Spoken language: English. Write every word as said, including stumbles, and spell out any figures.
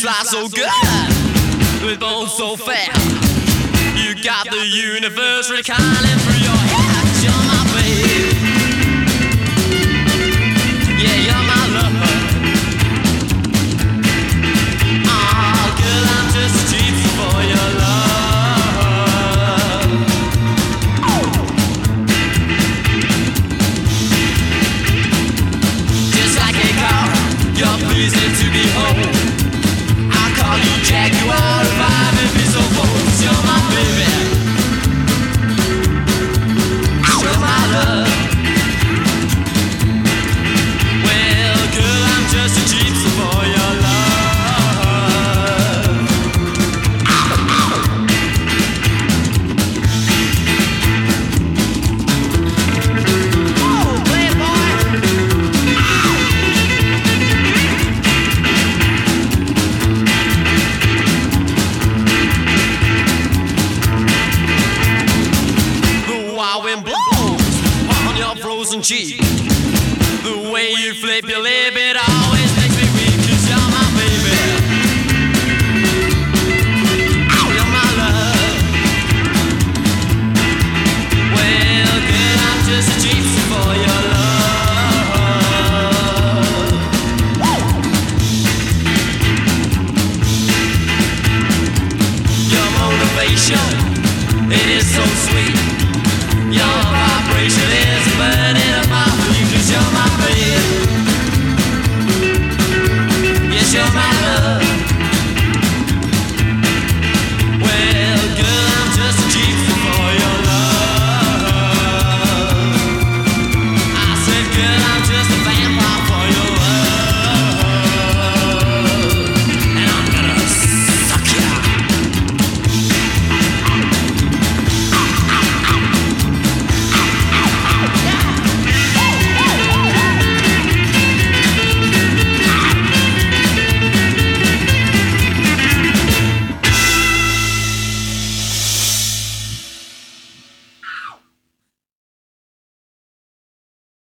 fly so good, with bones so fat. You got the universe reclining through your head. You're my babe, yeah, you're my lover. Oh, girl, I'm just cheap for your love. Just like a car, you're pleasing to behold. I call you Jaguar, vibe and be so bold. You're my baby, you're my love. Well, girl, I'm just a gypsy for your love. Oh, playboy. The wild wind blows on your frozen cheek. The way you flip your legs